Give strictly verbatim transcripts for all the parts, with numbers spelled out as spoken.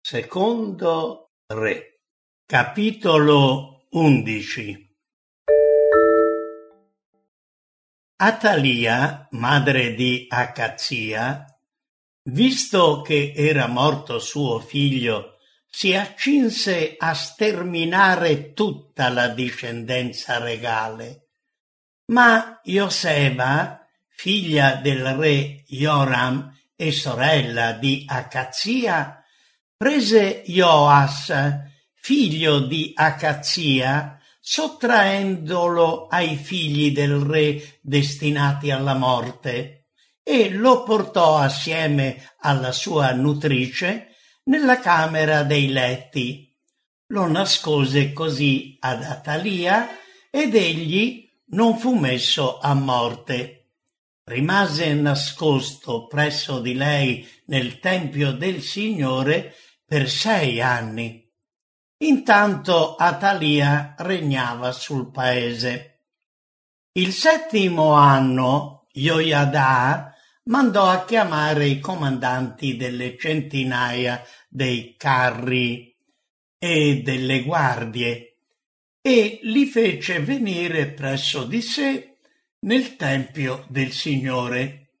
Secondo Re, capitolo undici. Atalia, madre di Acazia, visto che era morto suo figlio, si accinse a sterminare tutta la discendenza regale. Ma Ioseba, figlia del re Joram e sorella di Acazia, prese Joas, figlio di Acazia, sottraendolo ai figli del re destinati alla morte, e lo portò assieme alla sua nutrice nella camera dei letti. Lo nascose così ad Atalia ed egli non fu messo a morte. Rimase nascosto presso di lei nel tempio del Signore per sei anni. Intanto Atalia regnava sul paese. Il settimo anno Joiada mandò a chiamare i comandanti delle centinaia dei carri e delle guardie e li fece venire presso di sé nel tempio del Signore.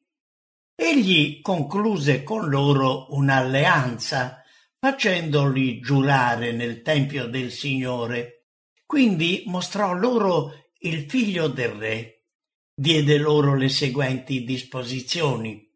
Egli concluse con loro un'alleanza, facendoli giurare nel tempio del Signore. Quindi mostrò loro il figlio del re. Diede loro le seguenti disposizioni.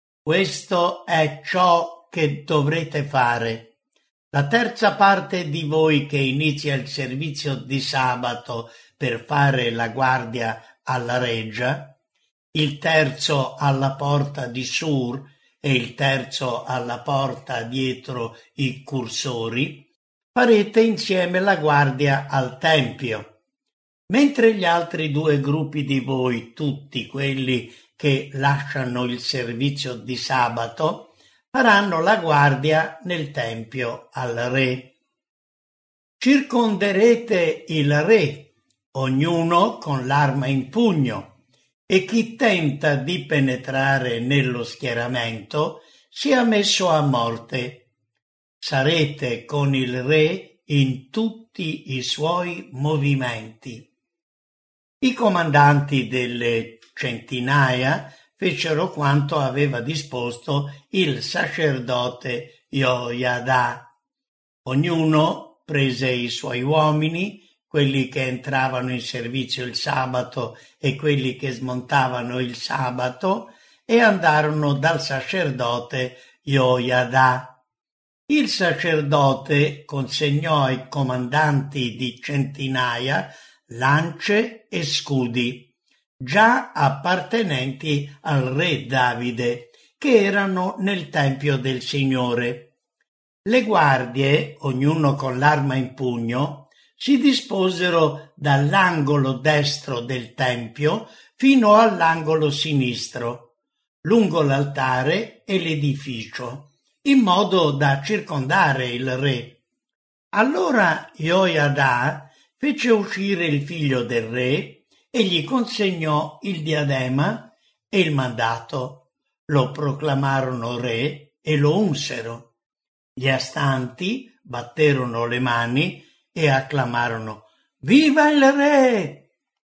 Questo è ciò che dovrete fare. La terza parte di voi che inizia il servizio di sabato per fare la guardia alla reggia, il terzo alla porta di Sur e il terzo alla porta dietro i cursori, farete insieme la guardia al tempio, mentre gli altri due gruppi di voi, tutti quelli che lasciano il servizio di sabato, faranno la guardia nel tempio al re. Circonderete il re, ognuno con l'arma in pugno, e chi tenta di penetrare nello schieramento sia messo a morte. Sarete con il re in tutti i suoi movimenti. I comandanti delle centinaia fecero quanto aveva disposto il sacerdote Joiada. Ognuno prese i suoi uomini, quelli che entravano in servizio il sabato e quelli che smontavano il sabato, e andarono dal sacerdote Joiada. Il sacerdote consegnò ai comandanti di centinaia lance e scudi, già appartenenti al re Davide, che erano nel tempio del Signore. Le guardie, ognuno con l'arma in pugno, si disposero dall'angolo destro del tempio fino all'angolo sinistro, lungo l'altare e l'edificio, in modo da circondare il re. Allora Joiada fece uscire il figlio del re e gli consegnò il diadema e il mandato. Lo proclamarono re e lo unsero. Gli astanti batterono le mani e acclamarono «Viva il re!».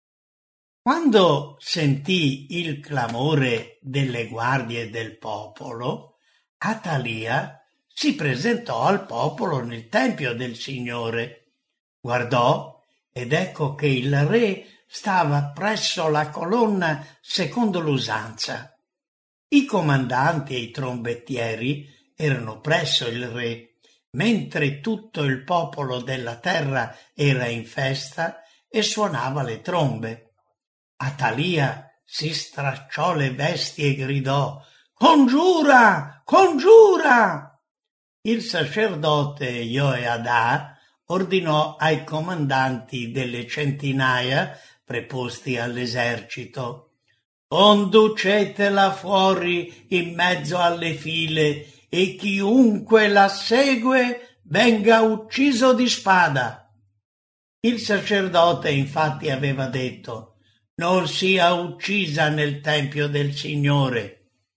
Quando sentì il clamore delle guardie del popolo, Atalia si presentò al popolo nel tempio del Signore. Guardò ed ecco che il re stava presso la colonna secondo l'usanza. I comandanti e i trombettieri erano presso il re, mentre tutto il popolo della terra era in festa e suonava le trombe. Atalia si stracciò le vesti e gridò «Congiura! Congiura!». Il sacerdote Joiada ordinò ai comandanti delle centinaia preposti all'esercito: «Conducetela fuori in mezzo alle file e chiunque la segue venga ucciso di spada». Il sacerdote infatti aveva detto: «Non sia uccisa nel tempio del Signore».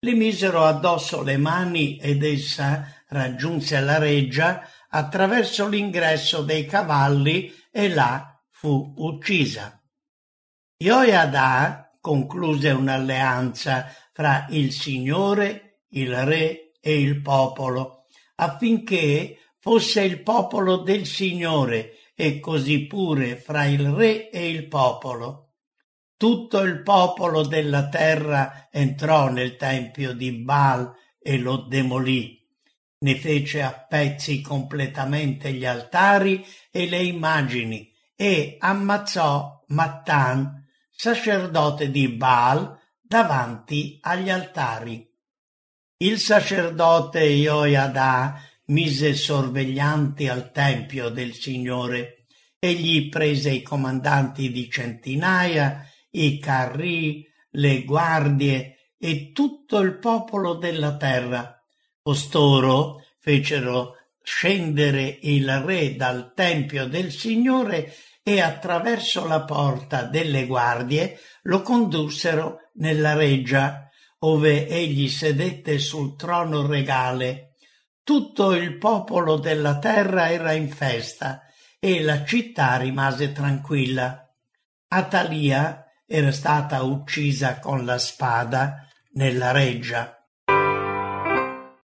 le misero addosso le mani ed essa raggiunse la reggia attraverso l'ingresso dei cavalli e là fu uccisa. Joiada concluse un'alleanza fra il Signore, il Re e il popolo, affinché fosse il popolo del Signore e così pure fra il Re e il popolo. Tutto il popolo della terra entrò nel tempio di Baal e lo demolì. Ne fece a pezzi completamente gli altari e le immagini e ammazzò Mattan, sacerdote di Baal, davanti agli altari. Il sacerdote Joiada mise sorveglianti al tempio del Signore. Egli prese i comandanti di centinaia, i carri, le guardie e tutto il popolo della terra. Costoro fecero scendere il re dal tempio del Signore e attraverso la porta delle guardie lo condussero nella reggia, ove egli sedette sul trono regale. Tutto il popolo della terra era in festa e la città rimase tranquilla. Atalia era stata uccisa con la spada nella reggia.